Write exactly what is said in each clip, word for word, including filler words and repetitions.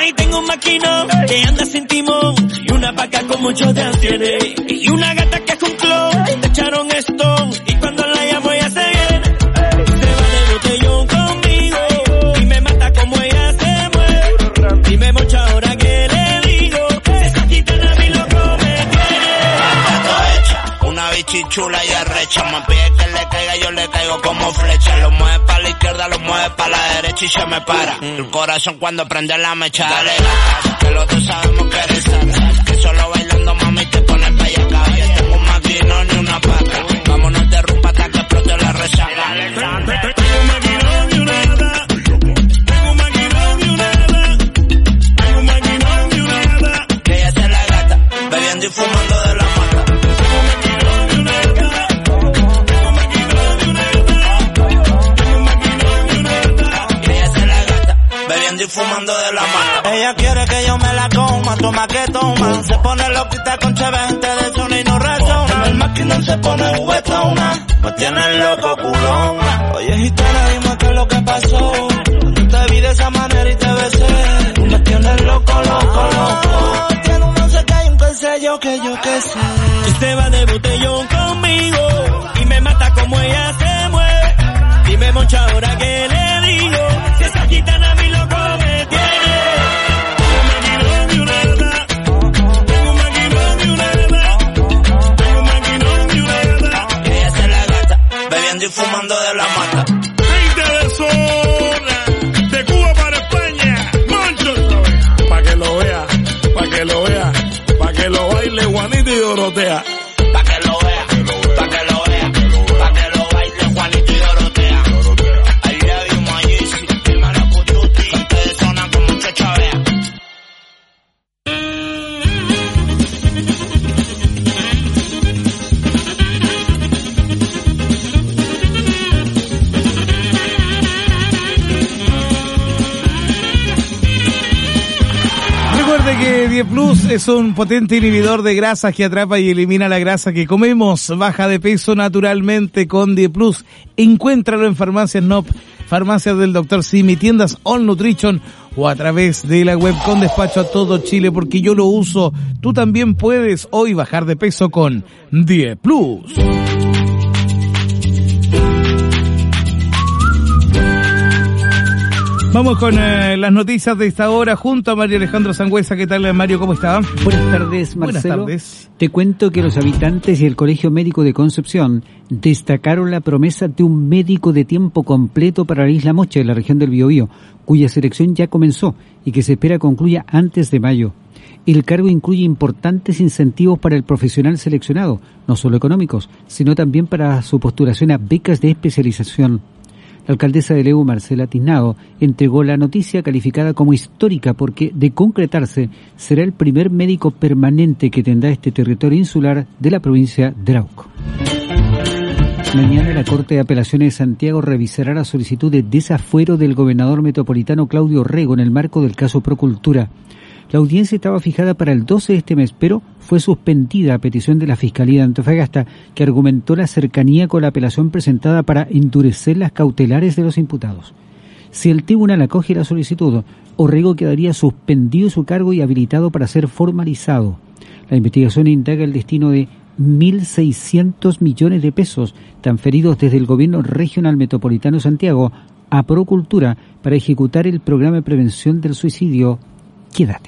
Ahí tengo un maquinón que anda sin timón y una vaca con muchos de tiene y una gata que es un clon. Te echaron Stone y cuando la llamo ella se viene. Se va de botellón conmigo y me mata como ella se mueve. Y me mocha ahora que le digo, esa gitana a mí loco me tiene. Una bichichula y arrecha, me pide que le caiga, yo le caigo como flecha. Lo mueve para la izquierda, lo mueve para la derecha y se me para. Mm. El corazón cuando prende la mecha. Dale, gata, que los dos sabemos que eres santa. Que solo bailando mami te pones bellaca. Ya tengo un maquinón y una pata. Vámonos de rumba hasta que explote la resaca. Tengo un maquinón y una gata. Tengo un maquinón y una gata. Tengo un maquinón y una gata. Que ella es la gata, bebiendo y fumando de la mata. Y fumando de la mata. Ella quiere que yo me la coma, toma que toma. Se pone loquita con cheve, gente de zona y no razona. En el maquinón se pone juguetona, me tiene loco culón. Oye gitana, dime qué es lo que pasó. Yo te vi de esa manera y te besé. Me tienes loco, loco, loco. Tiene un no sé qué y un qué sé yo, que yo qué sé. Y se va de botellón conmigo y me mata como ella se mueve. Y me mocha ahora que le digo, si esa gitana a mí loco me tiene. Tengo un maquinón y una gata. Tengo un maquinón y una gata. Tengo un maquinón y una gata. Que ella es la gata, bebiendo y fumando de la mata. Veinte de zona, de Cuba para España, Moncho. Pa' que lo vea, pa' que lo vea, pa' que lo baile Juanito y Dorotea. Pa' que lo vea, pa' que lo vea, pa' que lo baile Juanito y Dorotea. I love you, Mayisi, mi maracututi, gente de zona con mucho chavea. Recuerde que diez Plus es un potente inhibidor de grasas que atrapa y elimina la grasa que comemos. Baja de peso naturalmente con diez Plus. Encuéntralo en Farmacias N O P, Farmacias del doctor Simi, tiendas All Nutrition o a través de la web con despacho a todo Chile, porque yo lo uso. Tú también puedes hoy bajar de peso con diez Plus. Vamos con eh, las noticias de esta hora junto a Mario Alejandro Sangüesa. ¿Qué tal, Mario? ¿Cómo está? Buenas tardes, Marcelo. Buenas tardes. Te cuento que los habitantes y el Colegio Médico de Concepción destacaron la promesa de un médico de tiempo completo para la Isla Mocha, en la región del Biobío, cuya selección ya comenzó y que se espera concluya antes de mayo. El cargo incluye importantes incentivos para el profesional seleccionado, no solo económicos, sino también para su postulación a becas de especialización. La alcaldesa de Leu, Marcela Tiznado, entregó la noticia calificada como histórica porque, de concretarse, será el primer médico permanente que tendrá este territorio insular de la provincia de Arauco. Mañana la Corte de Apelaciones de Santiago revisará la solicitud de desafuero del gobernador metropolitano Claudio Rego en el marco del caso Procultura. La audiencia estaba fijada para el doce de este mes, pero fue suspendida a petición de la Fiscalía de Antofagasta, que argumentó la cercanía con la apelación presentada para endurecer las cautelares de los imputados. Si el tribunal acoge la solicitud, Orrego quedaría suspendido su cargo y habilitado para ser formalizado. La investigación indaga el destino de mil seiscientos millones de pesos transferidos desde el gobierno regional metropolitano de Santiago a Procultura para ejecutar el programa de prevención del suicidio Quédate.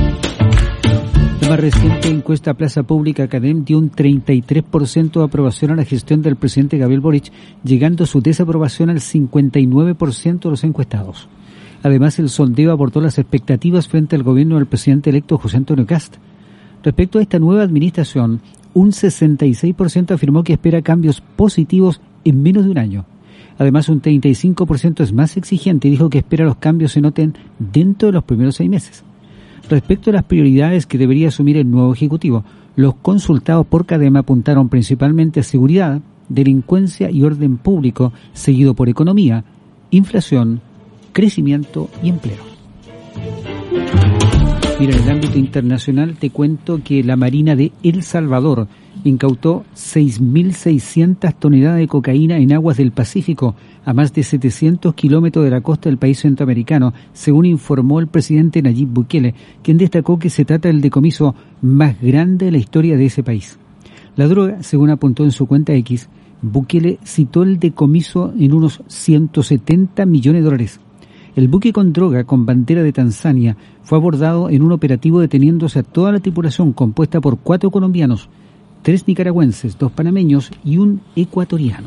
La más reciente encuesta Plaza Pública Academ dio un treinta y tres por ciento de aprobación a la gestión del presidente Gabriel Boric, llegando su desaprobación al cincuenta y nueve por ciento de los encuestados. Además, el sondeo abordó las expectativas frente al gobierno del presidente electo José Antonio Kast. Respecto a esta nueva administración, un sesenta y seis por ciento afirmó que espera cambios positivos en menos de un año. Además, un treinta y cinco por ciento es más exigente y dijo que espera los cambios se noten dentro de los primeros seis meses. Respecto a las prioridades que debería asumir el nuevo Ejecutivo, los consultados por Cadem apuntaron principalmente a seguridad, delincuencia y orden público, seguido por economía, inflación, crecimiento y empleo. Mira, en el ámbito internacional te cuento que la Marina de El Salvador incautó seis mil seiscientas toneladas de cocaína en aguas del Pacífico, a más de setecientos kilómetros de la costa del país centroamericano, según informó el presidente Nayib Bukele, quien destacó que se trata del decomiso más grande de la historia de ese país. La droga, según apuntó en su cuenta X, Bukele citó el decomiso en unos ciento setenta millones de dólares. El buque con droga con bandera de Tanzania fue abordado en un operativo deteniéndose a toda la tripulación compuesta por cuatro colombianos, tres nicaragüenses, dos panameños y un ecuatoriano.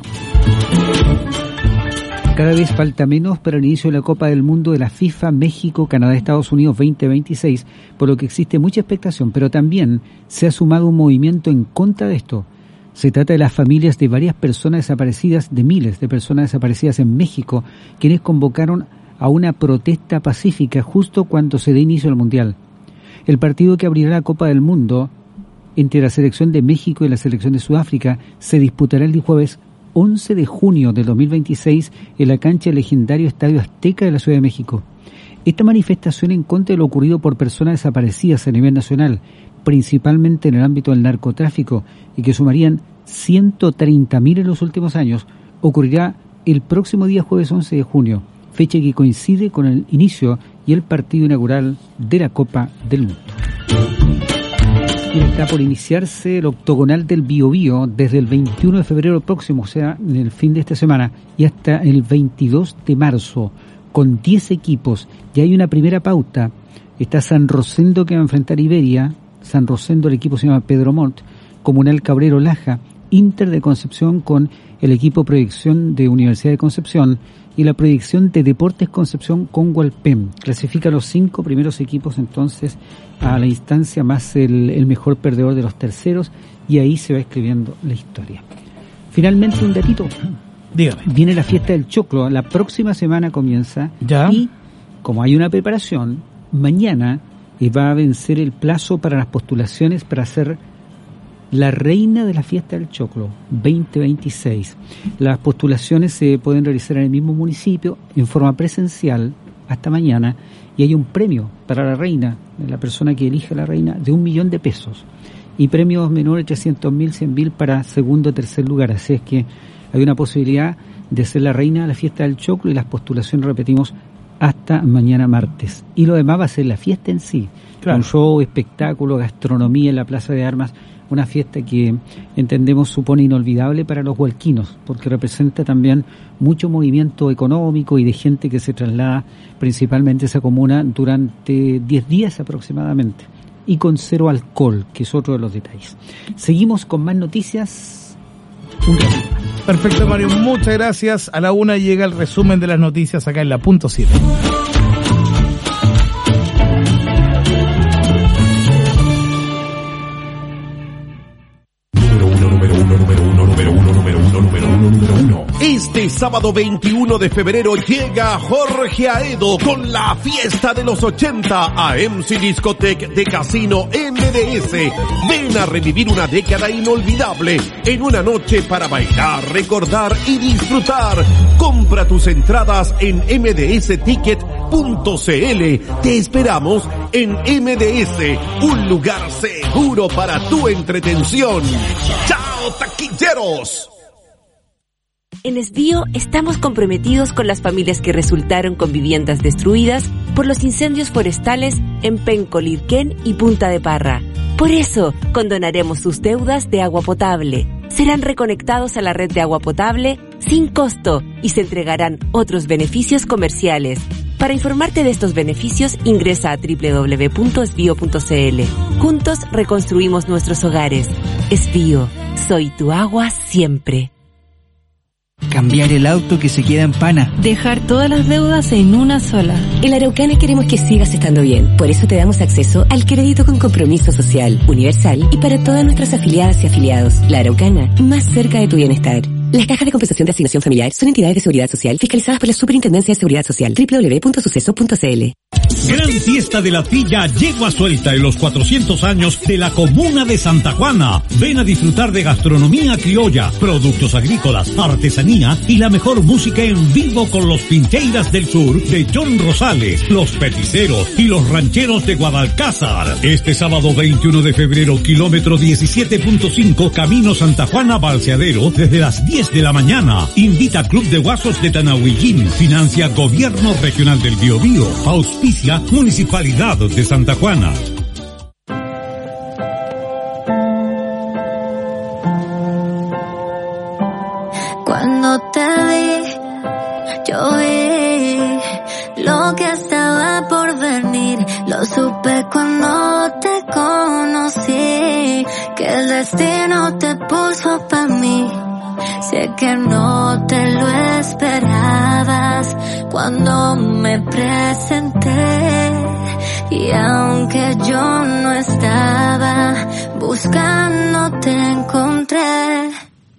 Cada vez falta menos para el inicio de la Copa del Mundo de la FIFA México, Canadá, Estados Unidos veinte veintiséis, por lo que existe mucha expectación, pero también se ha sumado un movimiento en contra de esto. Se trata de las familias de varias personas desaparecidas, de miles de personas desaparecidas en México, quienes convocaron a una protesta pacífica justo cuando se dé inicio al Mundial. El partido que abrirá la Copa del Mundo entre la selección de México y la selección de Sudáfrica se disputará el jueves once de junio del dos mil veintiséis en la cancha del legendario Estadio Azteca de la Ciudad de México. Esta manifestación en contra de lo ocurrido por personas desaparecidas a nivel nacional, principalmente en el ámbito del narcotráfico, y que sumarían ciento treinta mil en los últimos años, ocurrirá el próximo día jueves once de junio, fecha que coincide con el inicio y el partido inaugural de la Copa del Mundo. Y está por iniciarse el octogonal del Biobío desde el veintiuno de febrero próximo, o sea, en el fin de esta semana, y hasta el veintidós de marzo, con diez equipos. Ya hay una primera pauta. Está San Rosendo, que va a enfrentar Iberia. San Rosendo, el equipo se llama Pedro Montt. Comunal Cabrero Laja. Inter de Concepción con el equipo Proyección de Universidad de Concepción, y la Proyección de Deportes Concepción con Hualpén. Clasifica los cinco primeros equipos entonces a la instancia más el, el mejor perdedor de los terceros, y ahí se va escribiendo la historia. Finalmente, un datito. Dígame. Viene la fiesta del choclo, la próxima semana comienza. ¿Ya? Y como hay una preparación, mañana eh, va a vencer el plazo para las postulaciones para ser la reina de la fiesta del choclo veinte veintiséis. Las postulaciones se pueden realizar en el mismo municipio en forma presencial hasta mañana, y hay un premio para la reina, la persona que elige a la reina, de un millón de pesos, y premios menores trescientos mil, cien mil para segundo o tercer lugar. Así es que hay una posibilidad de ser la reina de la fiesta del choclo, y las postulaciones, repetimos, hasta mañana martes. Y lo demás va a ser la fiesta en sí, claro, con show, espectáculo, gastronomía en la Plaza de Armas. Una fiesta que entendemos supone inolvidable para los hualquinos, porque representa también mucho movimiento económico y de gente que se traslada principalmente a esa comuna durante diez días aproximadamente, y con cero alcohol, que es otro de los detalles. Seguimos con más noticias. Un ratito. Perfecto, Mario, muchas gracias. A la una llega el resumen de las noticias acá en la punto siete. Este sábado veintiuno de febrero llega Jorge Aedo con la fiesta de los ochenta a M C Discotech de Casino M D S. Ven a revivir una década inolvidable en una noche para bailar, recordar y disfrutar. Compra tus entradas en m d s ticket punto c l. Te esperamos en M D S, un lugar seguro para tu entretención. ¡Chao, taquilleros! En Esbío estamos comprometidos con las familias que resultaron con viviendas destruidas por los incendios forestales en Penco, Lirquén y Punta de Parra. Por eso, condonaremos sus deudas de agua potable. Serán reconectados a la red de agua potable sin costo y se entregarán otros beneficios comerciales. Para informarte de estos beneficios, ingresa a doble u doble u doble u punto esbío punto c l. Juntos reconstruimos nuestros hogares. Esbío, soy tu agua siempre. Cambiar el auto que se queda en pana. Dejar todas las deudas en una sola. En Araucana queremos que sigas estando bien. Por eso te damos acceso al crédito con compromiso social, universal y para todas nuestras afiliadas y afiliados. La Araucana, más cerca de tu bienestar. Las cajas de compensación de asignación familiar son entidades de seguridad social fiscalizadas por la Superintendencia de Seguridad Social. doble u doble u doble u punto suceso punto c l. Gran fiesta de la trilla Yegua Suelta en los cuatrocientos años de la comuna de Santa Juana. Ven a disfrutar de gastronomía criolla, productos agrícolas, artesanía y la mejor música en vivo con los Pincheiras del Sur de John Rosales, los Peticeros y los Rancheros de Guadalcázar. Este sábado veintiuno de febrero, kilómetro diecisiete punto cinco, Camino Santa Juana Balseadero, desde las diez de la mañana. Invita Club de Guasos de Tanahuillín. Financia Gobierno Regional del Biobío. Auspicia Municipalidad de Santa Juana. Cuando te vi, yo vi lo que estaba por venir. Lo supe cuando te conocí, que el destino te puso pa' mí. Sé que no te lo esperabas cuando me presenté, y aunque yo no estaba buscando, te encontré.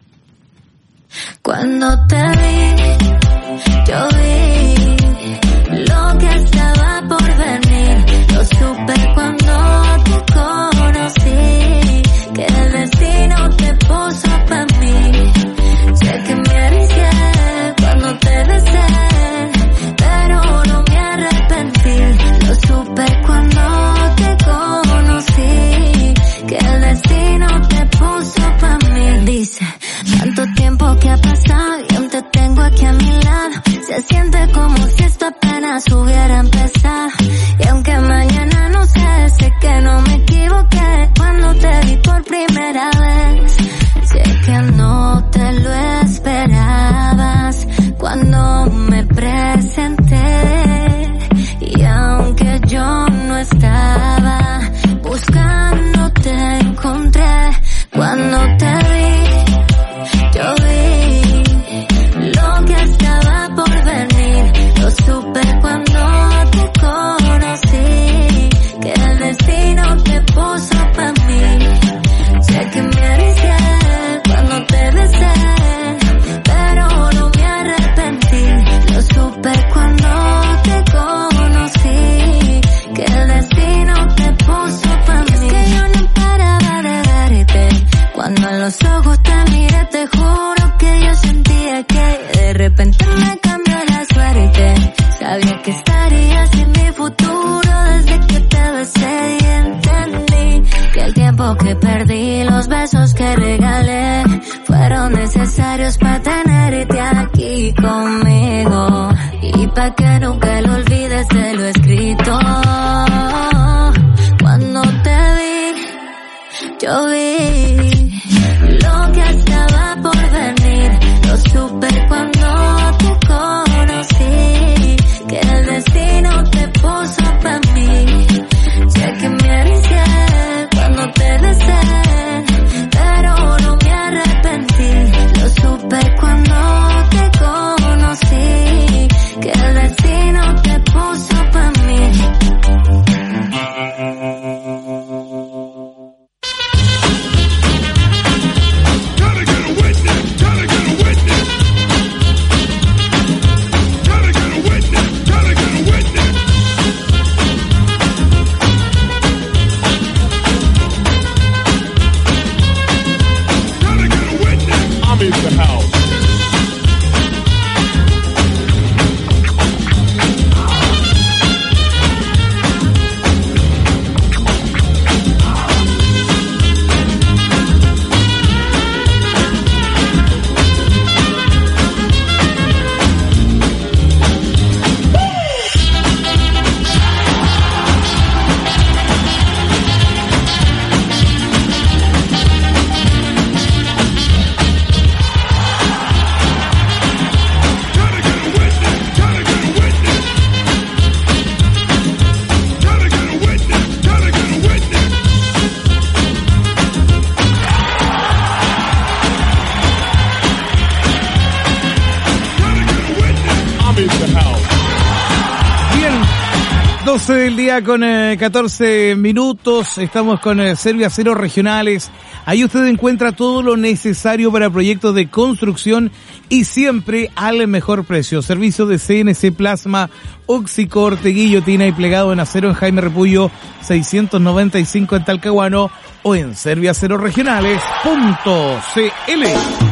Cuando te vi, yo vi lo que estaba por venir. Lo supe cuando te conocí, que el destino te puso pa' mí. Sé que me arriesgué cuando te besé, pero no me arrepentí. Lo supe cuando te conocí, que el destino te puso pa' mí. Dice, tanto tiempo que ha pasado y aún te tengo aquí a mi lado. Se siente como si esto apenas hubiera empezado. Y aunque mañana no sé, sé que no me equivoqué cuando te vi por primera vez. Sé que no te lo esperabas cuando me presenté, y aunque yo no estaba buscando, te encontré. Cuando te vi, yo vi lo que estaba por venir. Lo supe cuando te conocí, que el destino te puso pa' mí. Sé que me arriesgué cuando te besé, pero no me arrepentí. Lo supe cuando te conocí, que el destino te puso pa' mí. Es que yo no paraba de verte, cuando en los ojos te miré, te juro que yo sentía que de repente me cambió la suerte. Sabía que estarías en mi futuro desde que te besé, y entendí que el tiempo que perdí, los besos que regalé, fueron necesarios para tenerte aquí conmigo, y pa' que nunca lo olvides de lo escrito. Cuando te vi, yo vi lo que estaba por venir. Lo supe cuando te conocí, que el destino te puso pa' mí. Sé que me arriesgué cuando te besé, pero no me arrepentí. Lo supe cuando te conocí, que el destino te puso pa' mí. doce del día con eh, catorce minutos, estamos con eh, Serviacero Regionales. Ahí usted encuentra todo lo necesario para proyectos de construcción y siempre al mejor precio. Servicio de C N C Plasma, Oxicorte, guillotina y plegado en acero en Jaime Repullo seiscientos noventa y cinco en Talcahuano o en serviacero regionales punto c l.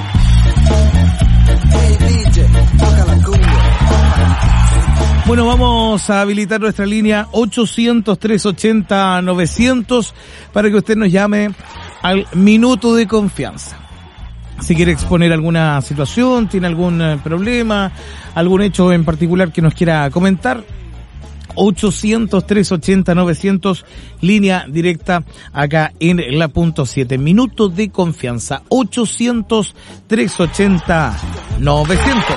Bueno, vamos a habilitar nuestra línea ochocientos, trescientos ochenta, novecientos para que usted nos llame al minuto de confianza. Si quiere exponer alguna situación, tiene algún eh, problema, algún hecho en particular que nos quiera comentar, ochocientos, trescientos ochenta, novecientos, línea directa acá en la punto siete. Minuto de confianza, ochocientos, trescientos ochenta, novecientos.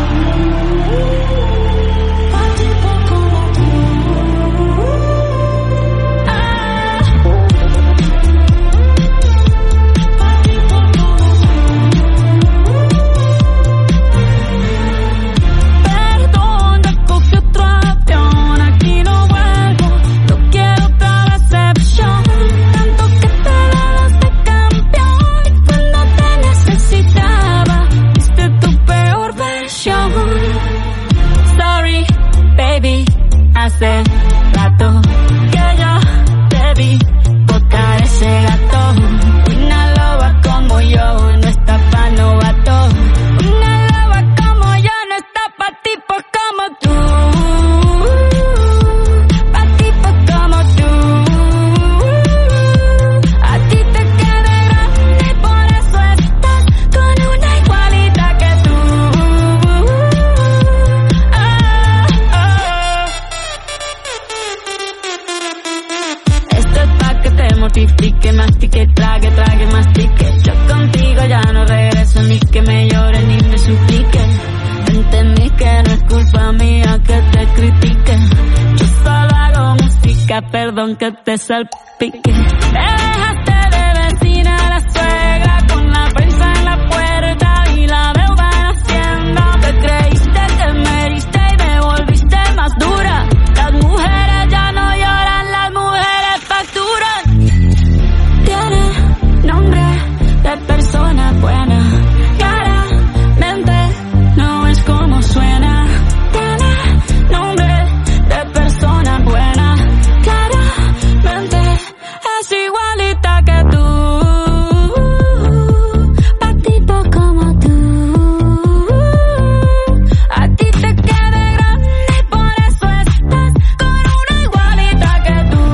Hace rato que yo te vi botar ese gato. Una loba como yo no está pa' novato. Una loba como yo no está pa' tipos como tú. Pa' tipos como tú. A ti te queda grande y por eso estás con una igualita que tú. Mortifique, mastique, trague, trague, mastique. Yo contigo ya no regreso, ni que me llore ni me suplique. Entendí que no es culpa mía que te critique. Yo solo hago música, perdón que te salpique. Te dejaste de vecina a la suegra con la prensa en la puerta y la deuda en Hacienda. Te creíste que me heriste y me volviste más dura. Las mujeres ya no lloran, las mujeres facturan. Nombre de persona buena, claramente no es como suena. Tiene nombre de persona buena, claramente es igualita que tú. Pa' tipo como tú, a ti te queda grande y por eso estás con una igualita que tú.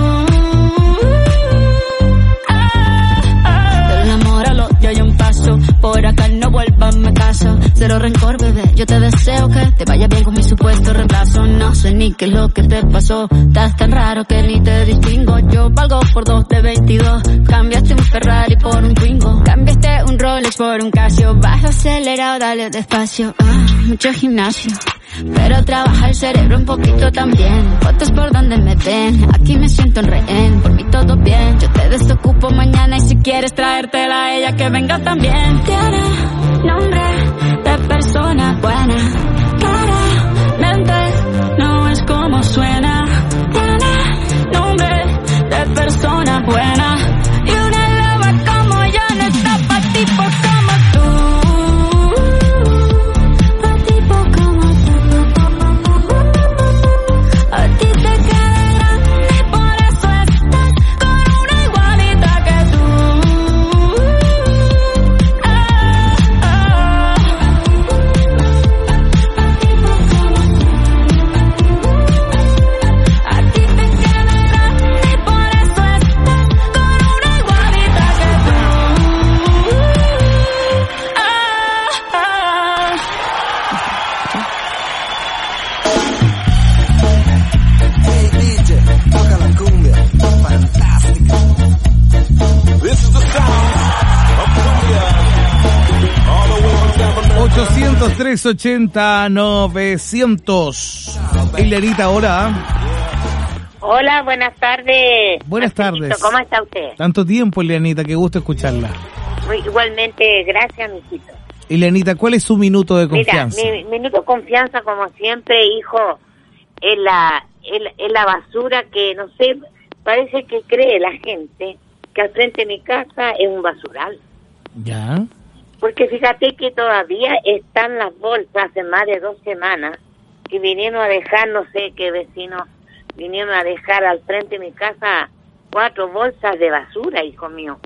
Hay un paso, por acá no vuelvas, me caso. Cero rencor, bebé, yo te deseo que te vaya bien con mi supuesto reemplazo. No sé ni qué es lo que te pasó, estás tan raro que ni te distingo. Yo valgo por dos de veintidós, cambiaste un Ferrari por un Twingo. Cambiaste un Rolex por un Casio, vas acelerado, dale despacio. Ah, mucho gimnasio, pero trabaja el cerebro un poquito también. Fotos por donde me ven, aquí me siento en rehén. Por mí todo bien, yo te desocupo mañana y si quieres traértela a ella que venga también. Tiene nombre de persona buena, claramente no es como suena. Tiene nombre de persona buena y una loba como yo no está pa' tipos como tú. ochocientos, trescientos ochenta, novecientos. Elianita, hola. Hola, buenas tardes. Buenas tardes. ¿Cómo está usted? Tanto tiempo, Elianita, qué gusto escucharla. Igualmente, gracias, mijito. Elianita, ¿cuál es su minuto de confianza? Mira, mi minuto de confianza, como siempre, hijo, es la es, es la basura que, no sé, parece que cree la gente que al frente de mi casa es un basural. Ya. Porque fíjate que todavía están las bolsas hace más de dos semanas que vinieron a dejar, no sé qué vecinos vinieron a dejar al frente de mi casa cuatro bolsas de basura, hijo mío.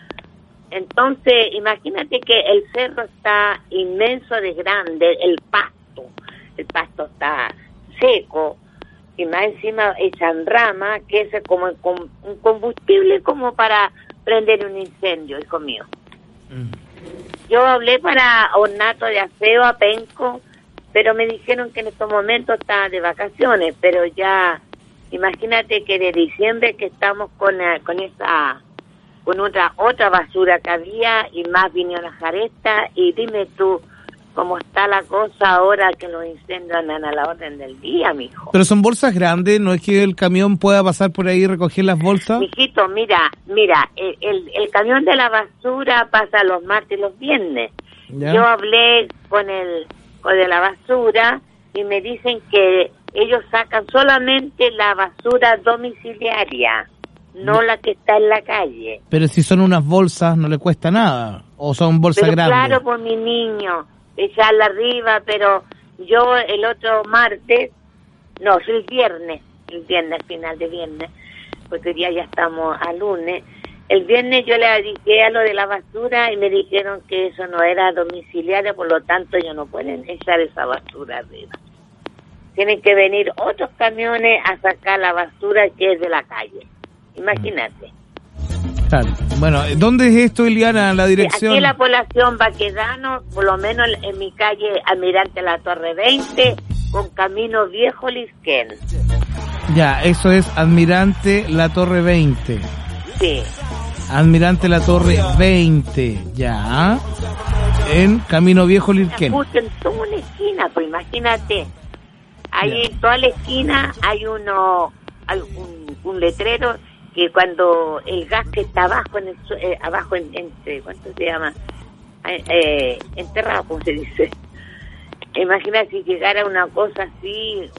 Entonces, imagínate que el cerro está inmenso de grande, el pasto, el pasto está seco, y más encima echan rama, que es como un combustible como para prender un incendio, hijo mío. Mm. Yo hablé para Ornato de Aseo a Penco, pero me dijeron que en estos momentos está de vacaciones, pero ya, imagínate que de diciembre que estamos con, con esa... con otra otra basura que había y más vinieron a dejar esta, y dime tú cómo está la cosa ahora que los incendios andan a la orden del día, mijo. Pero son bolsas grandes, ¿no es que el camión pueda pasar por ahí y recoger las bolsas? Mijito, mira, mira, el, el, el camión de la basura pasa los martes y los viernes. ¿Ya? Yo hablé con el con de la basura y me dicen que ellos sacan solamente la basura domiciliaria, no la que está en la calle. Pero si son unas bolsas, no le cuesta nada, o son bolsas pero grandes. Claro, por mi niño, echarla arriba, pero yo el otro martes, no, el viernes, el viernes, final de viernes, porque hoy día ya estamos a lunes, el viernes yo le dije a lo de la basura y me dijeron que eso no era domiciliario, por lo tanto ellos no pueden echar esa basura arriba. Tienen que venir otros camiones a sacar la basura que es de la calle. Imagínate. Claro. Bueno, ¿dónde es esto, Eliana, la dirección? Aquí en la población Baquedano, por lo menos en mi calle Almirante La Torre veinte, con Camino Viejo Lisquén. Ya, eso es Almirante La Torre veinte. Sí. Almirante La Torre veinte, ya. En Camino Viejo Lisquén. Justo en toda una esquina, pues imagínate. Ahí en toda la esquina hay uno, hay un, un letrero que cuando el gas que está abajo, en el, eh, abajo en, en, ¿cuánto se llama? Eh, eh, enterrado, como se dice. Imagina si llegara una cosa así,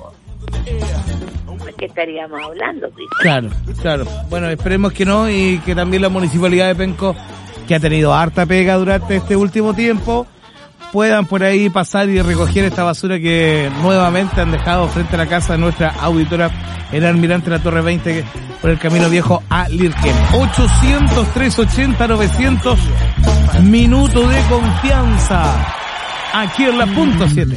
¿de qué estaríamos hablando? ¿Sí? Claro, claro. Bueno, esperemos que no, y que también la Municipalidad de Penco, que ha tenido harta pega durante este último tiempo, puedan por ahí pasar y recoger esta basura que nuevamente han dejado frente a la casa de nuestra auditora en Almirante La Torre veinte, por el Camino Viejo a Lirquén. ochocientos, trescientos ochenta, novecientos, minuto de confianza, aquí en la punto siete.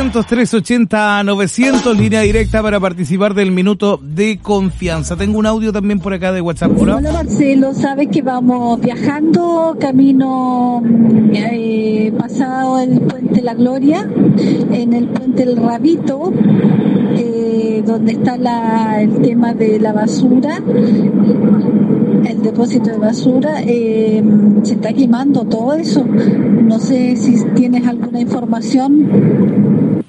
ochocientos, trescientos ochenta, novecientos, línea directa para participar del Minuto de Confianza. Tengo un audio también por acá de WhatsApp. Hola, Hola Marcelo, sabes que vamos viajando camino eh, pasado el Puente La Gloria, en el Puente El Rabito, eh, donde está la, el tema de la basura, el depósito de basura, eh, se está quemando todo eso. No sé si tienes alguna información.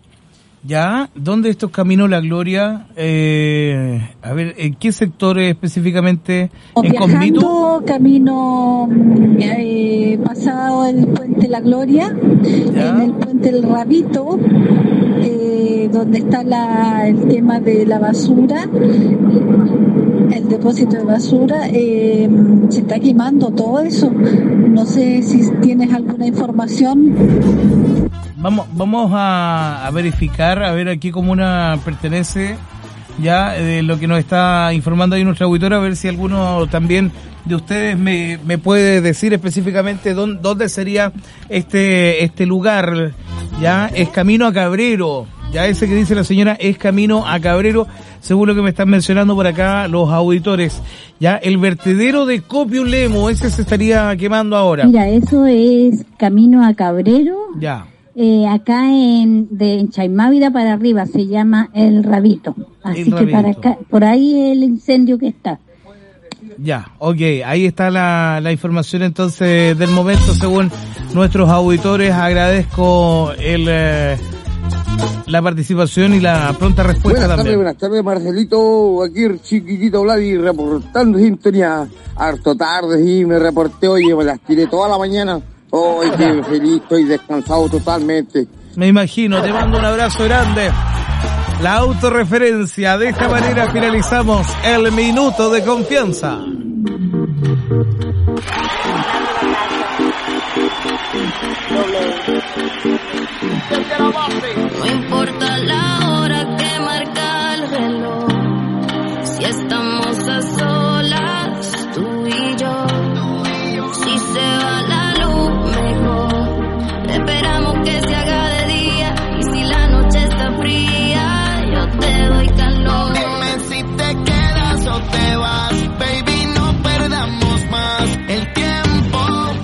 Ya, ¿dónde estos Camino La Gloria? Eh, a ver, ¿en qué sector específicamente? ¿En Viajando camino eh, pasado el Puente La Gloria, ¿ya? En el Puente El Rabito, eh, donde está la, el tema de la basura, el depósito de basura, eh, se está quemando todo eso. No sé si tienes alguna información. Vamos, vamos a, a verificar, a ver aquí cómo una pertenece ya de lo que nos está informando ahí nuestra auditora, a ver si alguno también de ustedes me, me puede decir específicamente dónde, dónde sería este, este lugar. Ya es camino a Cabrero, ya ese que dice la señora es camino a Cabrero, según lo que me están mencionando por acá los auditores. Ya el vertedero de Copiulemo, ese se estaría quemando ahora. Mira, eso es camino a Cabrero. Ya. Eh, acá en de en Chaimávida para arriba se llama El Rabito. Así El que Rabito. para acá, por ahí el incendio que está. Ya, ok, ahí está la, la información entonces del momento según nuestros auditores. Agradezco el eh, la participación y la pronta respuesta buenas también. Tardes, buenas tardes, Marcelito, aquí el chiquitito Vladi reportando sintonía. Harto tarde y me reporté, oye, me las tiré toda la mañana. Hoy qué feliz, estoy descansado totalmente. Me imagino, te mando un abrazo grande. La autorreferencia, de esta manera finalizamos el Minuto de Confianza. No importa la hora que marca el reloj, si estamos a solas, tú y yo. Si se va la luz, mejor esperamos que se haga de día. Y si la noche está fría, yo te doy calor. Dime si te quedas o te vas, baby, no perdamos más el tiempo,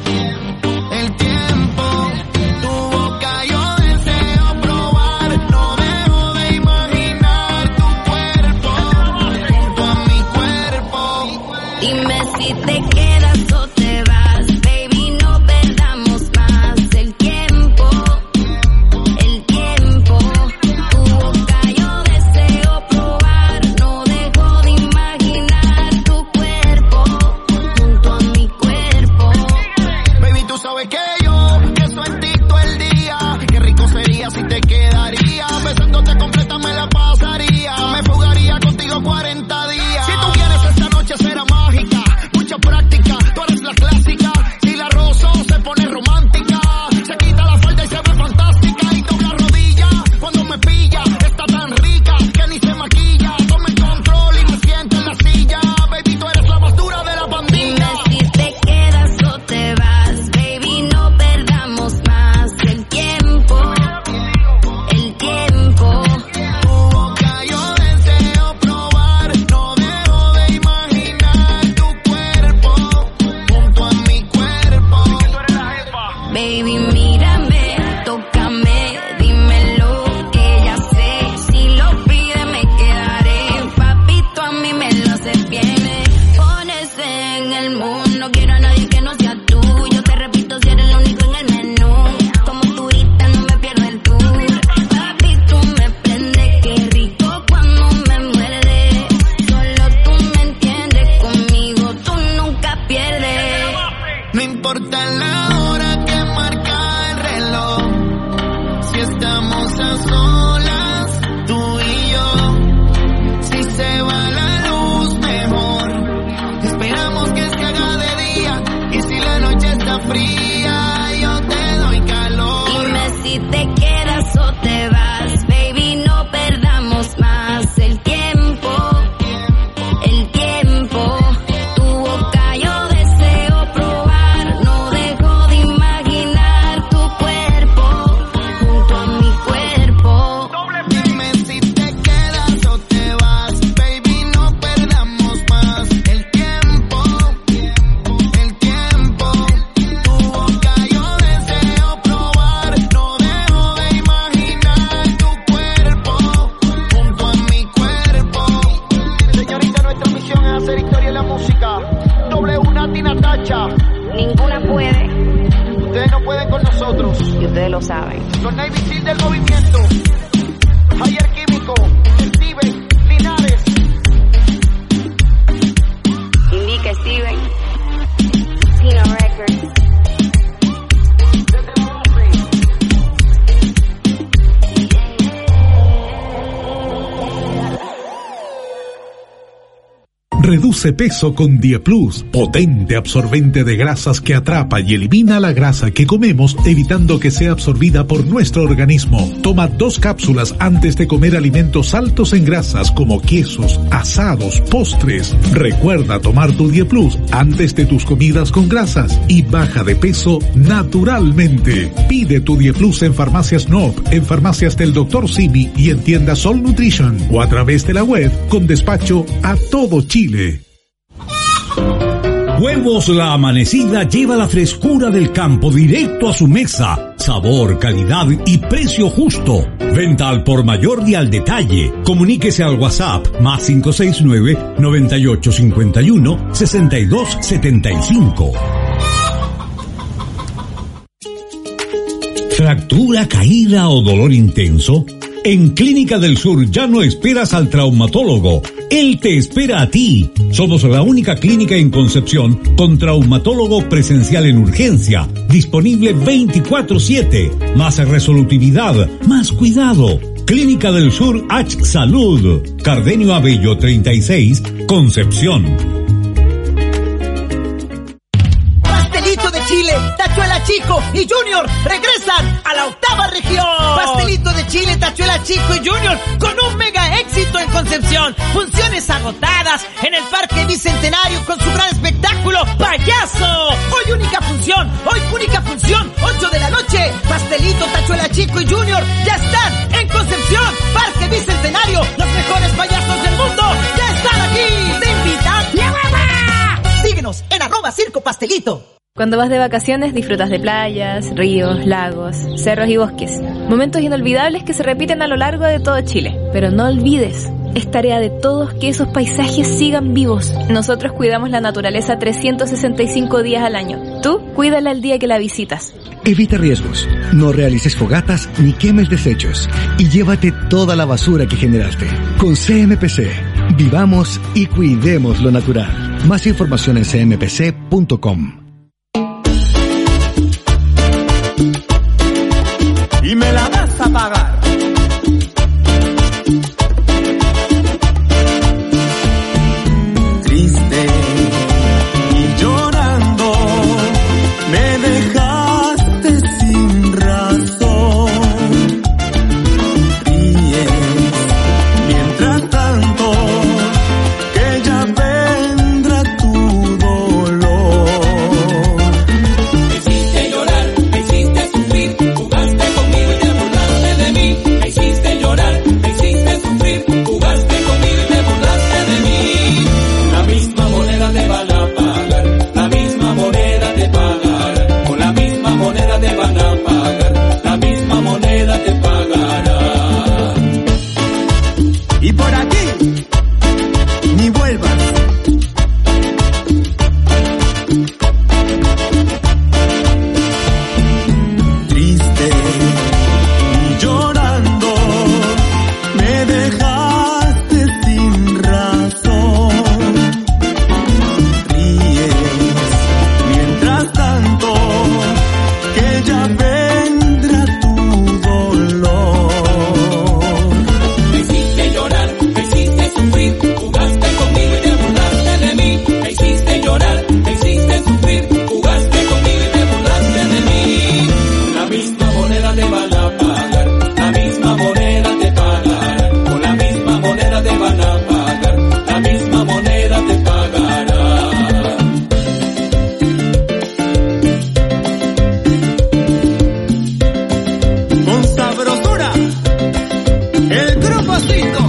el tiempo. Tu boca yo deseo probar, no dejo de imaginar tu cuerpo junto a mi cuerpo. Dime si te quedas o te vas, baby, no perdamos más el tiempo, el tiempo. Tu boca yo deseo probar, no dejo de imaginar tu cuerpo junto a mi cuerpo. Baby, tú sabes que yo pienso en ti todo el día. Qué rico sería si te quedaría, besándote completa me la pasaría. Me fugaría contigo cuarenta días. Si tú quieres esta noche será mágica, mucha práctica, tú eres la clásica. Si la rozo se pone romántica, se quita la falda y se ve fantástica. Y dobla rodilla cuando me pilla, está tan rica que ni se maquilla. Toma el control y me siento en la silla. Baby, tú eres la más dura de la pandilla. Dime si te quedas o te vas, baby, no perdamos más el tiempo, el tiempo. Tu boca yo deseo probar, no dejo de imaginar tu cuerpo junto a mi cuerpo. Baby, mírame, tócame, dímelo que ya sé. Si lo pide me quedaré, papito a mí me lo haces bien. Me pones en el mundo, no quiero a nadie que no sea tú. Yo te repito si eres lo único en el menú. Como turista no me pierdo el tour. Papi, tú me prendes, qué rico cuando me muerdes. Solo tú me entiendes, conmigo tú nunca pierdes. No importa la hora que marca el reloj, si estamos a solas, tú y yo. Si se va la luz, mejor esperamos que se haga de día. Y si la noche está fría, yo te doy calor. Dime si te quedas o te vas, baby, no perdamos más el tiempo, el tiempo. Tu boca yo deseo probar, no dejo de imaginar tu cuerpo junto a mi cuerpo. Reduce peso con Dieplus, potente absorbente de grasas que atrapa y elimina la grasa que comemos, evitando que sea absorbida por nuestro organismo. Toma dos cápsulas antes de comer alimentos altos en grasas como quesos, asados, postres. Recuerda tomar tu Dieplus antes de tus comidas con grasas y baja de peso naturalmente. Pide tu Dieplus en farmacias N O P, en farmacias del doctor Simi y en tiendas Sol Nutrition o a través de la web con despacho a todo Chile. Huevos La Amanecida lleva la frescura del campo directo a su mesa. Sabor, calidad y precio justo. Venta al por mayor y al detalle. Comuníquese al WhatsApp más cinco seis nueve, noventa y ocho cincuenta y uno, sesenta y dos setenta y cinco. ¿Fractura, caída o dolor intenso? En Clínica del Sur ya no esperas al traumatólogo. Él te espera a ti. Somos la única clínica en Concepción con traumatólogo presencial en urgencia, disponible veinticuatro siete. Más resolutividad, más cuidado. Clínica del Sur H Salud. Cardenio Abello treinta y seis, Concepción. Pastelito de Chile, Tachuela Chico y Junior regresan a la octava región. Pastelito de Chile, Tachuela Chico y Junior con un mega éxito en Concepción. Funciones agotadas en el Parque Bicentenario con su gran espectáculo Payaso. Hoy única función, hoy única función, ocho de la noche. Pastelito, Tachuela Chico y Junior ya están en Concepción. Parque Bicentenario, los mejores payasos del mundo ya están aquí. Te invitan. ¡La mamá! Síguenos en arroba Circo Pastelito. Cuando vas de vacaciones disfrutas de playas, ríos, lagos, cerros y bosques. Momentos inolvidables que se repiten a lo largo de todo Chile. Pero no olvides, es tarea de todos que esos paisajes sigan vivos. Nosotros cuidamos la naturaleza trescientos sesenta y cinco días al año. Tú, cuídala el día que la visitas. Evita riesgos, no realices fogatas ni quemes desechos y llévate toda la basura que generaste. Con C M P C, vivamos y cuidemos lo natural. Más información en c m p c punto com. Y me la vas a pagar. Triste y llorando, me dejaste sin razón. Ríes mientras tanto, que ya vendrá tu dolor. Me hiciste llorar, me hiciste sufrir, jugaste conmigo y te burlaste de mí. Me hiciste llorar, me hiciste sufrir, jugaste conmigo y te burlaste de mí. La misma moneda te van a pagar, la misma moneda te pagará. Con la misma moneda te van a pagar, la misma moneda te pagará. Y por aquí, ni vuelvas. Triste y llorando, me dejaste sin razón. Ríes mientras tanto, que ya vendrá tu dolor. Me hiciste llorar, me hiciste sufrir, jugaste conmigo y te burlaste de mí. Me hiciste llorar, me hiciste sufrir, jugaste conmigo y te burlaste de mí. La misma moneda te van a pagar, la misma moneda te pagará. Con la misma moneda te van a pagar, la misma moneda te pagará. Con sabrosura, el grupo cinco.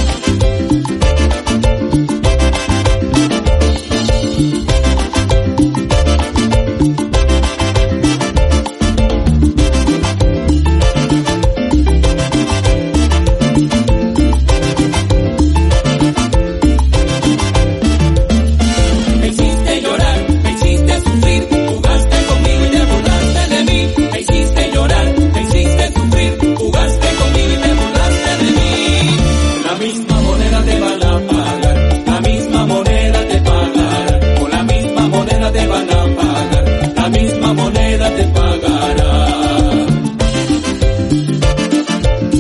Me hiciste llorar, me hiciste sufrir, jugaste conmigo y te burlaste de mí. Me hiciste llorar, me hiciste sufrir, jugaste conmigo y te burlaste de mí. La misma moneda te van a pagar, la misma moneda te pagará. Con la misma moneda te van a pagar, la misma moneda te pagará.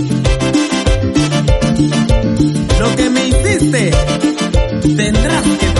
Lo que me hiciste, tendrás que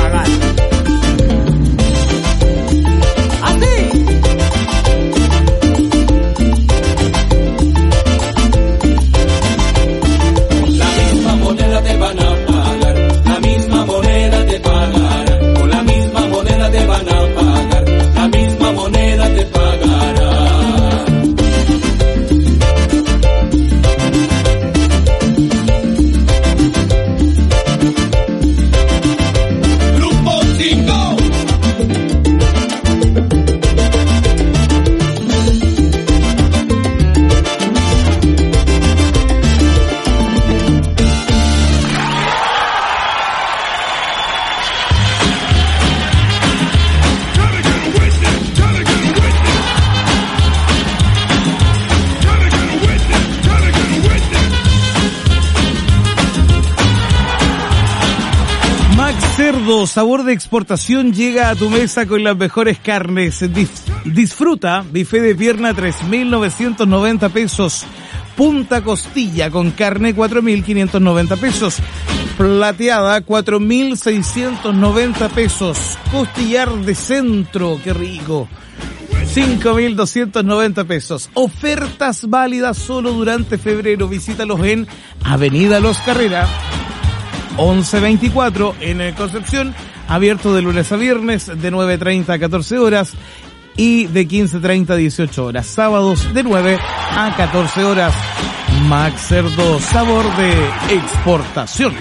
Cerdo, sabor de exportación, llega a tu mesa con las mejores carnes. Dis- disfruta, bife de pierna tres mil novecientos noventa pesos. Punta costilla con carne cuatro mil quinientos noventa pesos. Plateada cuatro mil seiscientos noventa pesos. Costillar de centro, qué rico, cinco mil doscientos noventa pesos. Ofertas válidas solo durante febrero. Visítalos en Avenida Los Carrera once veinticuatro en Concepción, abierto de lunes a viernes de nueve treinta a catorce horas y de quince treinta a dieciocho horas. Sábados de nueve a catorce horas. Max Cerdo, sabor de exportación.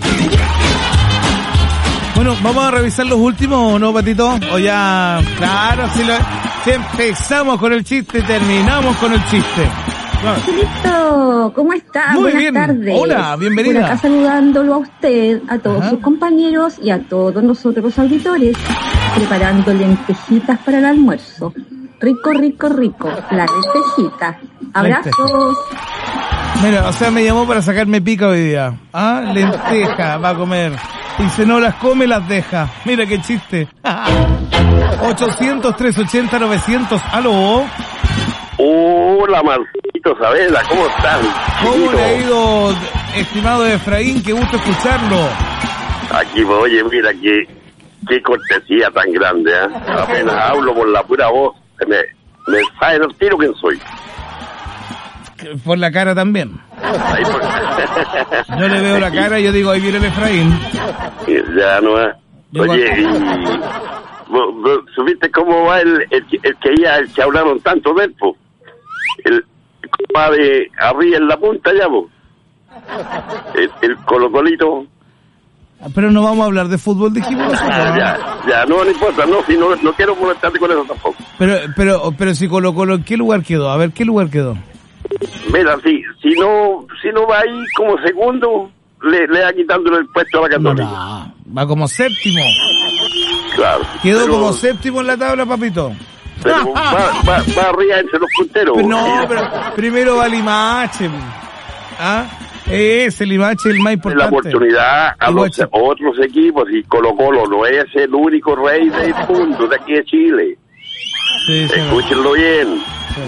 Bueno, ¿vamos a revisar los últimos o no, Patito? O ya, claro, si, lo, si empezamos con el chiste, terminamos con el chiste. Listo, ¿cómo está? Muy Buenas bien. tardes. Hola, bienvenida. Por acá saludándolo a usted, a todos Ajá. sus compañeros y a todos nosotros los auditores, preparando lentejitas para el almuerzo. Rico, rico, rico. La lentejita. Abrazos. Mira, o sea, me llamó para sacarme pica hoy día. Ah, lenteja va a comer. Y si no las come, las deja. Mira qué chiste. ochocientos, trescientos ochenta, novecientos. ¿Aló? Hola, Marcito Saavedra, ¿cómo están? ¿Cómo chiquito? le ha ido, estimado Efraín? Qué gusto escucharlo. Aquí, oye, mira, qué, qué cortesía tan grande, ¿eh? Apenas hablo por la pura voz, se me, me sabe el tiro quién soy. Por la cara también. Ahí por... Yo le veo la cara y yo digo, ahí viene el Efraín. Ya no es. Oye, y... ¿vos- vos ¿supiste cómo va el, el, que- el que ya, el que hablaron tanto de él, po? El va de arriba en la punta ya, po. El, el colocolito. Pero no vamos a hablar de fútbol, dijimos nosotros. Ah, ya, ya, no, no importa, no, si no, no quiero molestarte con eso tampoco. Pero, pero, pero si Colo Colo, ¿en qué lugar quedó? A ver, ¿qué lugar quedó? Mira, si, si no, si no va ahí como segundo, le, le va quitándole el puesto a la Católica. No, va como séptimo. Claro. Quedó pero, como séptimo en la tabla, papito. pero va, va, va arriba entre los punteros. Pero no, pero primero va Limache. ¿Ah? Ese Limache es el más importante. La oportunidad a los Igual- otros equipos, y Colo Colo no es el único rey del mundo de aquí de Chile. Sí, sí, Escúchenlo bien.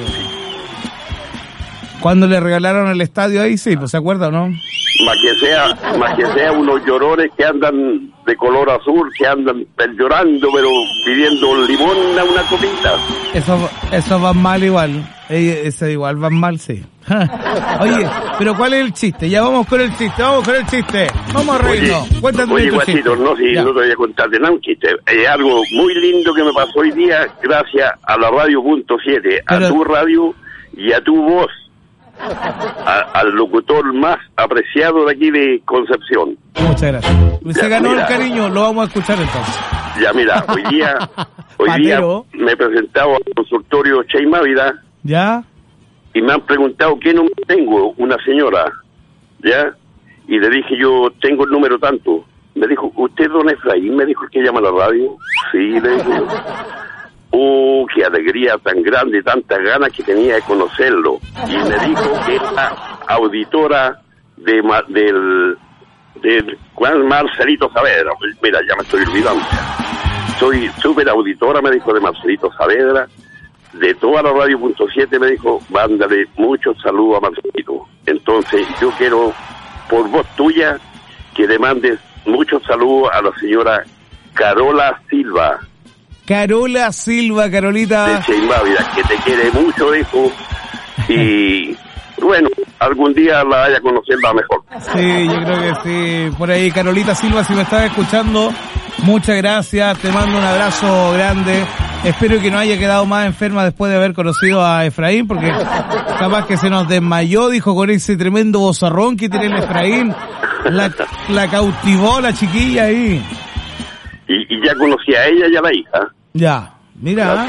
Cuando le regalaron el estadio ahí, sí, pues se acuerda, ¿no? Más que sea, más que sea unos llorones que andan de color azul, que andan llorando, pero pidiendo limón a una copita. Eso, eso van mal igual. Eh, Eso igual van mal, sí. Oye, pero ¿cuál es el chiste? Ya vamos con el chiste, vamos con el chiste. Vamos a reírnos. Cuéntate Oye, tu chiste. guachito, no, si Ya. no te voy a contar de nada un chiste. Es algo muy lindo que me pasó hoy día gracias a la radio punto siete, a Pero- tu radio y a tu voz, a- al locutor más apreciado de aquí de Concepción. Muchas gracias. Se Ya, ganó mira. el cariño, lo vamos a escuchar entonces. Ya mira, hoy día, hoy día Patero. me he presentado al consultorio Che Mávida ¿Ya? y me han preguntado qué número tengo, una señora, ¿ya? Y le dije yo, tengo el número tanto. Me dijo, ¿usted don Efraín? Me dijo el que llama a la radio. Sí, le dije yo. Oh, qué alegría tan grande, tantas ganas que tenía de conocerlo. Y me dijo que era auditora de Ma- del, del Juan Marcelito Saavedra. Mira, ya me estoy olvidando. Soy súper auditora, me dijo, de Marcelito Saavedra. De toda la radio punto siete me dijo, mándale muchos saludos a Marcelito. Entonces yo quiero, por voz tuya, que le mandes muchos saludos a la señora Carola Silva, Carola Silva, de Carolita. Cheimávida, que te quiere mucho, hijo, y bueno, algún día la vaya a conocerla mejor. Sí, yo creo que sí. Por ahí, Carolita Silva, si me estás escuchando, muchas gracias. Te mando un abrazo grande. Espero que no haya quedado más enferma después de haber conocido a Efraín, porque capaz que se nos desmayó, dijo, con ese tremendo bozarrón que tiene el Efraín. La, la cautivó la chiquilla ahí. Y, y ya conocí a ella y a la hija. Ya, mira.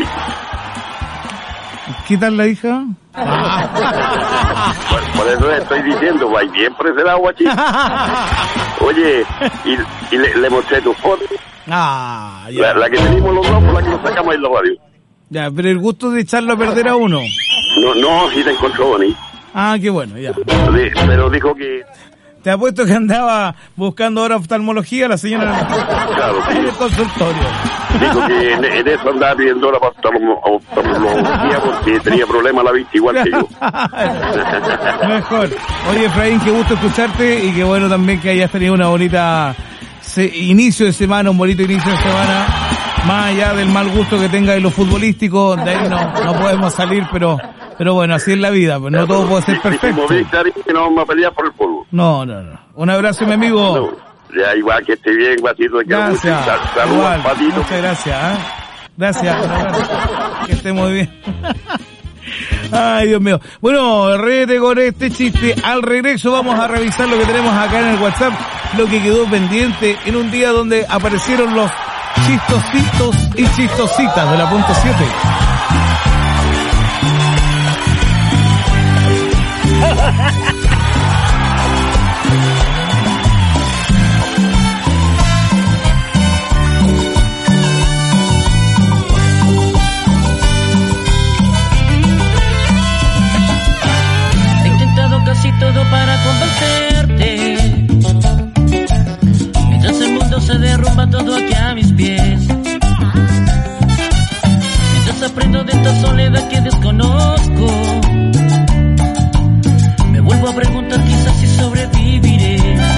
¿Qué tal la hija? Por, por eso le estoy diciendo, va bien por ese lado, guachito. Oye, y, y le, le mostré tu foto. Ah, ya. La, la que tenemos los dos, por la que nos sacamos ahí en la radio. Ya, pero el gusto de echarlo a perder a uno. No, no, sí te encontró bonito. Ah, qué bueno, ya. Sí, pero dijo que... Te apuesto que andaba buscando ahora oftalmología la señora Claro, sí. en el consultorio. Digo que en, en eso andaba pidiendo la oftalmología porque tenía problemas la vista igual que yo. Mejor. Oye, Efraín, qué gusto escucharte y qué bueno también que hayas tenido una bonita se, inicio de semana, un bonito inicio de semana. Más allá del mal gusto que tenga en lo futbolístico, de ahí no, no podemos salir, pero pero bueno, así es la vida, pues no todo puede ser perfecto. No vamos a pelear por el polvo. No, no, no. Un abrazo, mi amigo. No, ya igual que esté bien, guatito. Gracias. Saludos, patito. Muchas gracias. ¿eh? Gracias. Que esté muy bien. Ay, Dios mío. Bueno, rete con este chiste. Al regreso vamos a revisar lo que tenemos acá en el WhatsApp, lo que quedó pendiente en un día donde aparecieron los chistositos y chistositas de la punto siete. He intentado casi todo para convencerte, mientras el mundo se derrumba todo aquí a mis pies, mientras aprendo de esta soledad que desconozco. Vuelvo a preguntar quizás si sobreviviré,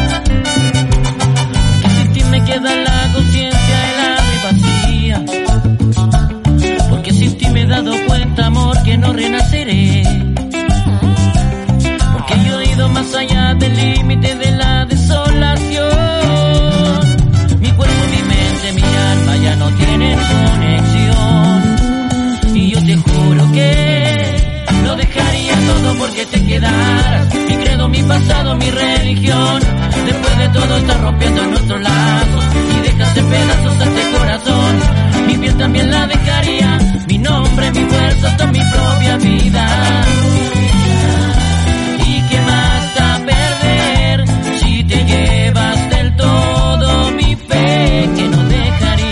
porque sin ti me queda la conciencia helada y vacía, porque sin ti me he dado cuenta, amor, que no renaceré, porque yo he ido más allá del límite de la desolación. Mi cuerpo, mi mente, mi alma ya no tienen conexión, y yo te juro que lo dejaría todo porque te quedaras. Mi credo, mi pasado, mi religión. Después de todo estás rompiendo nuestros lazos y dejas en pedazos a este corazón. Mi piel también la dejaría, mi nombre, mi fuerza, hasta mi propia vida. ¿Y qué más da perder si te llevas del todo mi fe que no dejaría?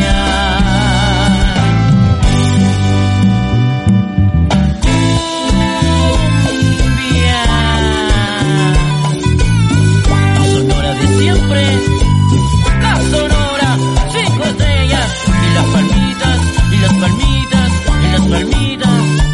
La Sonora, cinco estrellas, y las palmitas, y las palmitas, y las palmitas.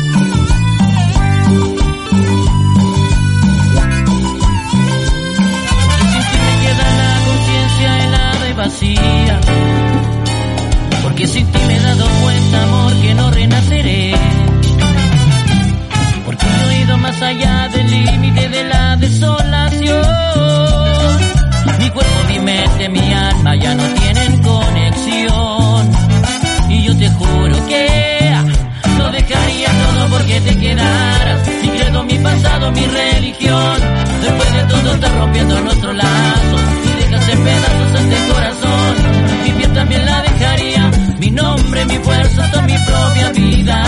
Y sin ti me queda la conciencia helada y vacía, porque sin ti me he dado cuenta, amor, que no renaceré, porque no he ido más allá del límite de la desolación. Mi cuerpo, mi mente, mi alma ya no tienen conexión, y yo te juro que lo dejaría todo porque te quedaras. Mi credo, mi pasado, mi religión. Después de todo estás rompiendo nuestros lazos y dejas en pedazos este corazón. Mi piel también la dejaría, mi nombre, mi fuerza, hasta mi propia vida.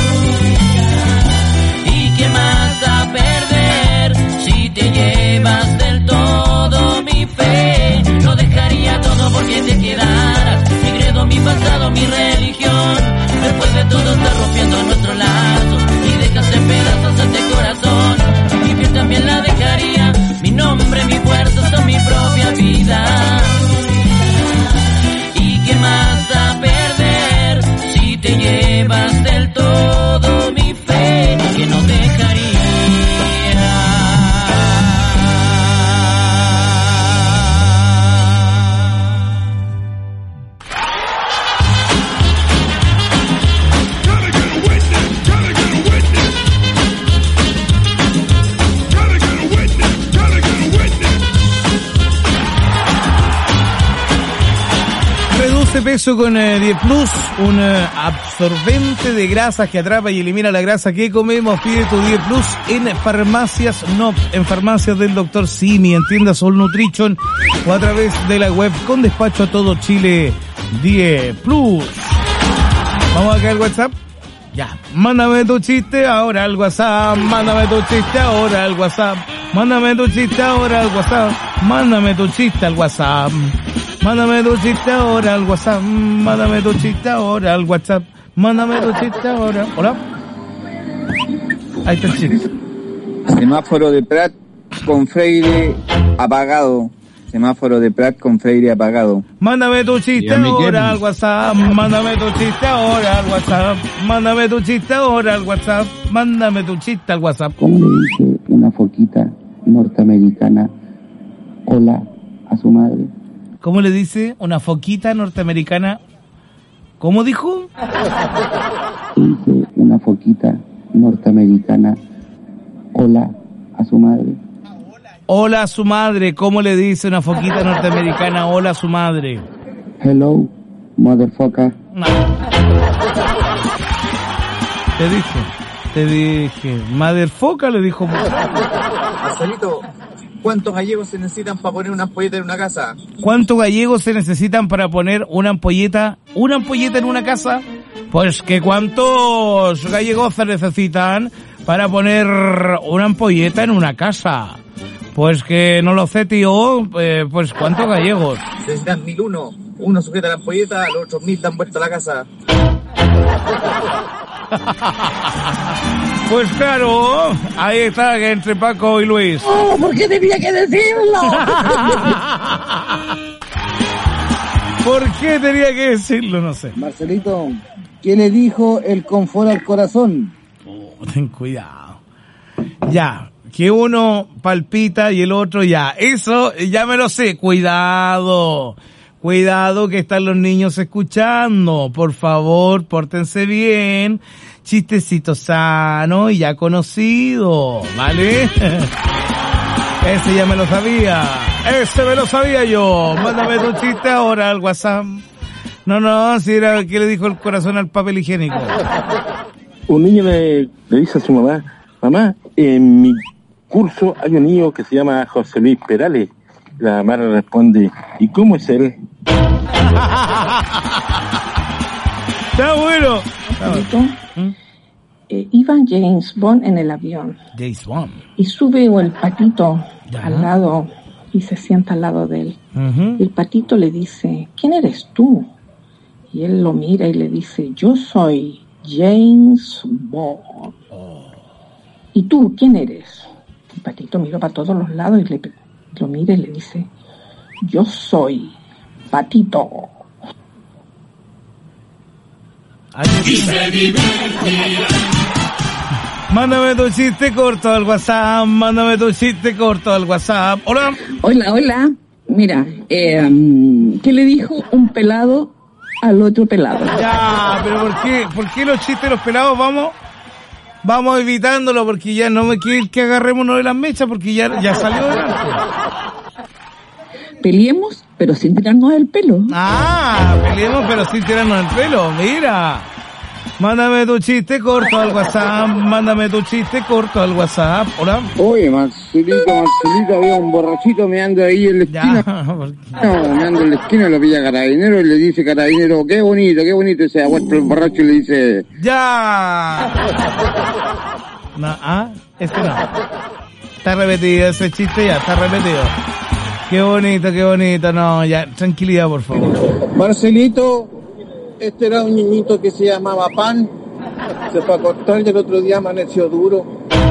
¿Y qué más da perder si te llevas del todo mi fe? Lo dejaría todo porque te quedaras. Mi credo, mi pasado, mi religión. Después de todo estás rompiendo nuestros lazos y dejas en pedazos este corazón. Mi piel también la dejaría, mi nombre, mi fuerza, hasta mi propia vida. ¿Y qué más da perder si te llevas del todo mi fe que no dejaría? Reduce peso con eh, diez plus, un eh, absorbente de grasas que atrapa y elimina la grasa que comemos. Pide tu diez plus en Farmacias N O P, en farmacias del doctor Simi, en tiendas All Nutrition o a través de la web con despacho a todo Chile. diez plus. Vamos acá al WhatsApp. Ya, mándame tu chiste ahora al WhatsApp, mándame tu chiste ahora al WhatsApp, mándame tu chiste ahora al WhatsApp, mándame tu chiste al WhatsApp, mándame tu chiste ahora al WhatsApp, mándame tu chiste ahora al WhatsApp, mándame tu chiste ahora. Hola. Ahí está el chiste. Semáforo de Prat con Freire apagado. Semáforo de Prat con Freire apagado. Mándame tu chiste ahora al WhatsApp, mándame tu chiste ahora al WhatsApp, mándame tu chiste ahora al WhatsApp, mándame tu chiste al WhatsApp. ¿Cómo le dice una foquita norteamericana hola a su madre? ¿Cómo le dice una foquita norteamericana? ¿Cómo dijo? Dice una foquita norteamericana hola a su madre. Hola a su madre. ¿Cómo le dice una foquita norteamericana hola a su madre? Hello, motherfucker. No. Te dije, te dije. Motherfucker le dijo. Marcelito, ¿cuántos gallegos se necesitan para poner una ampolleta en una casa? ¿Cuántos gallegos se necesitan para poner una ampolleta, una ampolleta en una casa? Pues que cuántos gallegos se necesitan para poner una ampolleta en una casa. Pues que no lo sé, tío, eh, pues ¿cuántos gallegos? Se necesitan mil uno. Uno sujeta la ampolleta, los otros mil dan vuelta a la casa. Pues claro, ahí está, entre Paco y Luis. ¡Oh, por qué tenía que decirlo! ¿Por qué tenía que decirlo? No sé. Marcelito, ¿qué le dijo el confort al corazón? Oh, ten cuidado. Ya. Que uno palpita y el otro ya. Eso ya me lo sé. Cuidado. Cuidado que están los niños escuchando. Por favor, pórtense bien. Chistecito sano y ya conocido. ¿Vale? Ese ya me lo sabía. Ese me lo sabía yo. Mándame tu chiste ahora al WhatsApp. No, no, si era que le dijo el corazón al papel higiénico. Un niño le, le dice a su mamá, mamá, en mi curso hay un niño que se llama José Luis Perales. La mamá le responde, ¿y cómo es él? Está bueno. ¿Mm? Eh, iba James Bond en el avión. James Bond. Y sube el patito ya. al lado y se sienta al lado de él. Uh-huh. El patito le dice, ¿quién eres tú? Y él lo mira y le dice, yo soy James Bond. Oh. ¿Y tú quién eres? El patito miró para todos los lados y le, lo mira y le dice, yo soy Patito. Mándame tu chiste corto al WhatsApp, mándame tu chiste corto al WhatsApp. Hola. Hola, hola. Mira, eh, ¿qué le dijo un pelado al otro pelado? Ya, pero ¿por qué? ¿Por qué los chistes de los pelados vamos? Vamos evitándolo porque ya no me quiere que agarremos uno de las mechas porque ya, ya salió delante. Peleemos, pero sin tirarnos el pelo. Ah, peleemos, pero sin tirarnos el pelo. Mira. Mándame tu chiste corto al WhatsApp. Mándame tu chiste corto al WhatsApp. Hola. Oye, Marcelito, Marcelito, había un borrachito meando ahí en la esquina. Ya, no, meando en la esquina, lo pilla Carabinero y le dice Carabinero, qué bonito, qué bonito. Se aguanta el borracho y le dice... ¡Ya! No, ah, este no. Está repetido ese chiste, ya, está repetido. Qué bonito, qué bonito. No, ya, tranquilidad, por favor. Marcelito, este era un niñito que se llamaba Pan. Se fue a acostar y el otro día amaneció duro.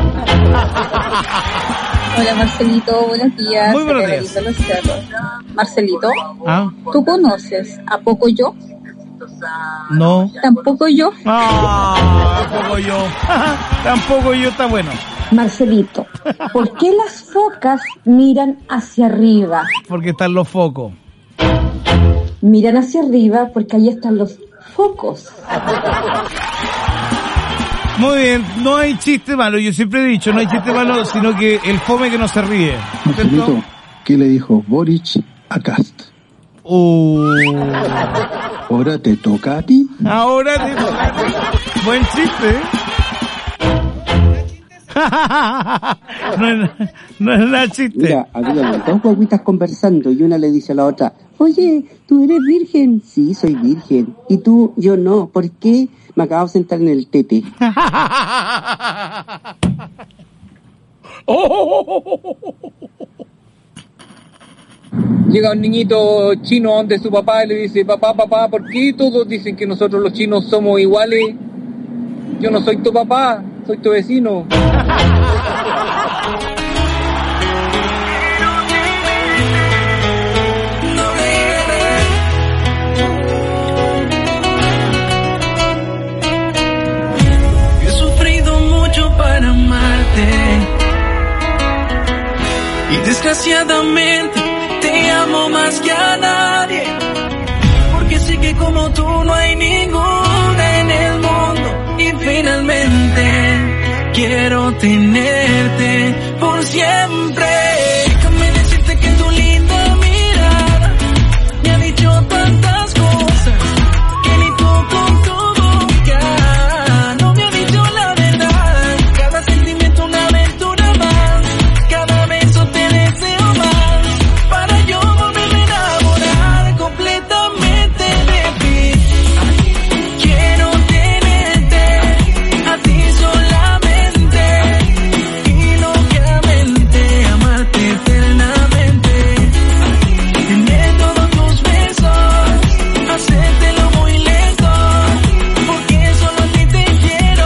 Hola Marcelito, buenos días. Muy buenos días. Los cerros. Marcelito, ¿Ah? ¿tú conoces a Poco Yo? No. ¿Tampoco yo? Ah, tampoco yo. Tampoco yo, está bueno. Marcelito, ¿por qué las focas miran hacia arriba? Porque están los focos. Miran hacia arriba porque ahí están los focos. Muy bien, no hay chiste malo, yo siempre he dicho, no hay chiste malo, sino que el fome que no se ríe. Marcelito, ¿qué le dijo Boric a Cast? Uh. Ahora te toca a ti. Ahora te toca a ti. Buen chiste, ¿eh? no, es, no es nada chiste. Mira, había dos guaguitas conversando y una le dice a la otra, oye, ¿tú eres virgen? Sí, soy virgen. ¿Y tú? Yo no. ¿Por qué? Me acabo de sentar en el tete. Llega un niñito chino donde su papá y le dice, papá, papá, ¿por qué todos dicen que nosotros los chinos somos iguales? Yo no soy tu papá, soy tu vecino. desgraciadamente te amo más que a nadie, porque sé que como tú no hay ninguna en el mundo. Y finalmente quiero tenerte por siempre. Déjame decirte que tu linda mirada me ha dicho tantas cosas que ni tú con tu boca no me ha dicho la verdad. Cada sentimiento una aventura más, cada beso te deseo más, para yo volverme a enamorar completamente de ti. Quiero tenerte a ti solamente y locamente amarte eternamente. Tener todos tus besos, hacértelo muy lento, porque solo a ti te quiero.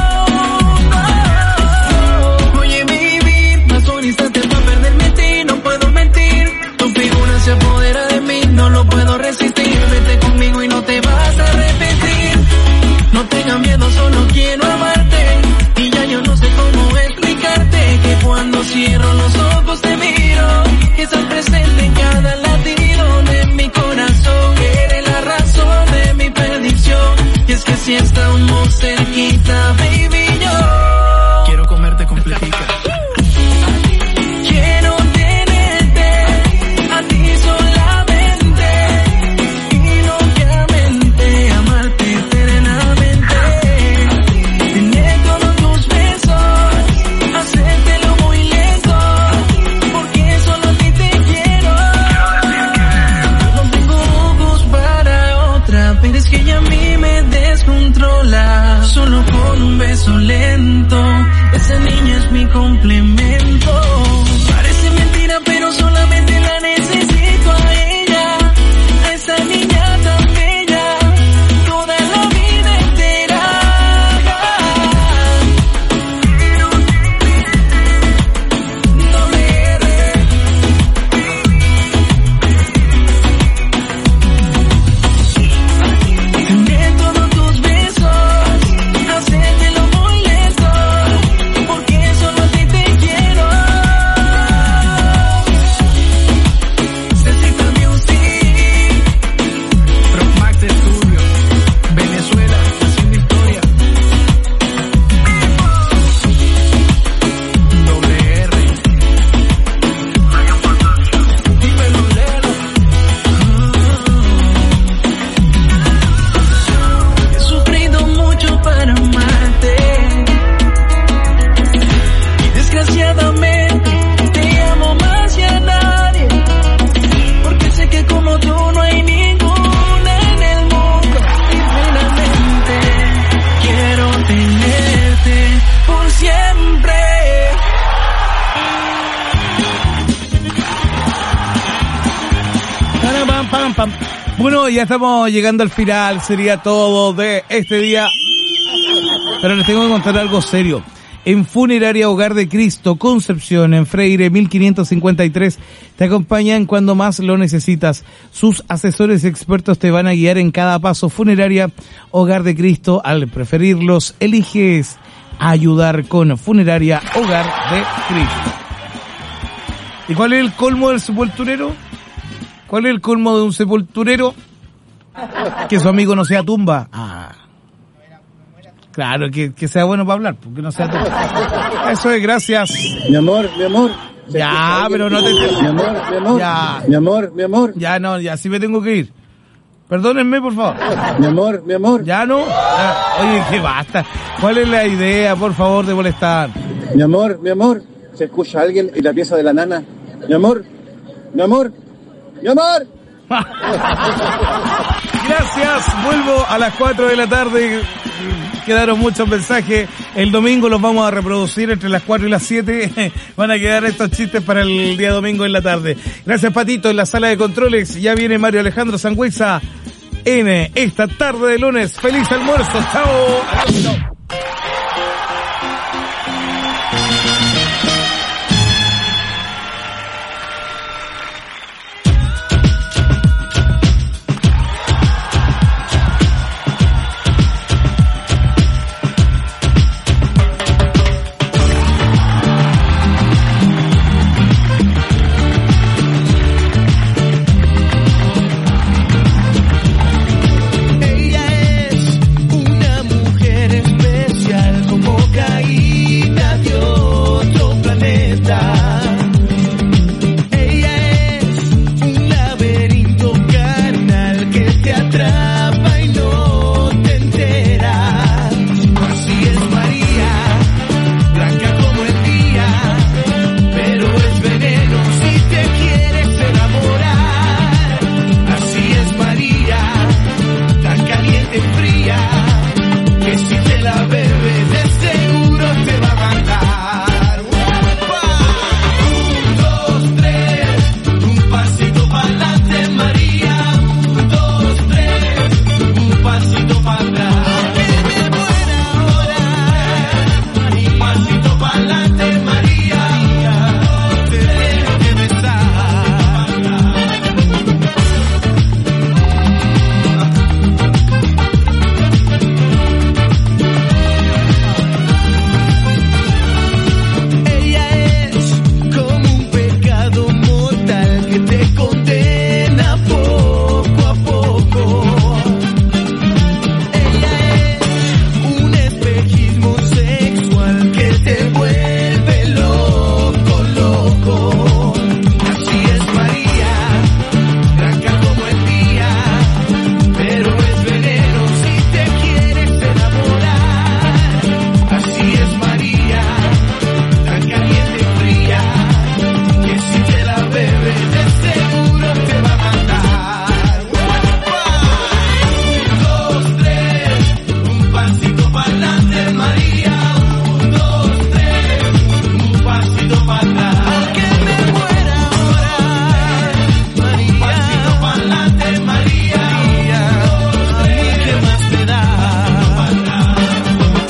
Oye baby, basta un instante para perderme en ti, no puedo mentir. Tu figura se apodera de mí, no lo puedo resistir. Vete conmigo y no te vas a arrepentir. No tengas miedo, solo quiero amarte. Y ya yo no sé cómo explicarte que cuando cierro los ojos te miro, que estás presente en cada latido de mi corazón. Eres la razón de mi perdición. Y es que si estamos cerquita, baby, yo quiero comerte completita. Quiero tenerte a ti solamente y locamente amarte eternamente. Tener todos tus besos, hacértelo muy lento, porque solo a ti te quiero. No tengo ojos para otra, pero es que ella a mí me descontrola. Solo con un beso lento, esa niña es mi complemento. Parece mentira, pero solamente la necesito a ella, a esa niña tan bella, toda la vida entera. Doble R. Tener todos tus besos, hacértelo muy lento, porque solo a ti te quiero. Cecita Music, Promax Studio, Venezuela, haciendo historia. Doble R. Dímelo, Lelo. He sufrido mucho para amarte, y desgraciadamente te amo más que a nadie, porque sé que como tú no hay ninguna en el mundo. Y finalmente quiero tenerte por siempre. Para, pam, pam, pam. Bueno, ya estamos llegando al final, sería todo de este día. Pero les tengo que contar algo serio. En Funeraria Hogar de Cristo, Concepción, en Freire mil quinientos cincuenta y tres, te acompañan cuando más lo necesitas. Sus asesores expertos te van a guiar en cada paso. Funeraria Hogar de Cristo, al preferirlos, eliges ayudar con Funeraria Hogar de Cristo. ¿Y cuál es el colmo del sepulturero? ¿Cuál es el colmo de un sepulturero? Que su amigo no sea tumba. Ah. Claro, que, que sea bueno para hablar, porque no sea tumba. Eso es, gracias. Mi amor, mi amor. Ya, pero no te... Mi amor, mi amor. Ya. Mi amor, mi amor. Ya, no, ya, sí me tengo que ir. Perdónenme, por favor. Mi amor, mi amor. Ya no. Ya. Oye, que basta. ¿Cuál es la idea, por favor, de molestar? Mi amor, mi amor. Se escucha alguien en la pieza de la nana. Mi amor, mi amor, mi amor. Gracias, vuelvo a las cuatro de la tarde. Quedaron muchos mensajes. El domingo los vamos a reproducir entre las cuatro y las siete. Van a quedar estos chistes para el día domingo en la tarde. Gracias, Patito, en la sala de controles. Ya viene Mario Alejandro Sangüesa en esta tarde de lunes. Feliz almuerzo. Chao. Adiós, chao.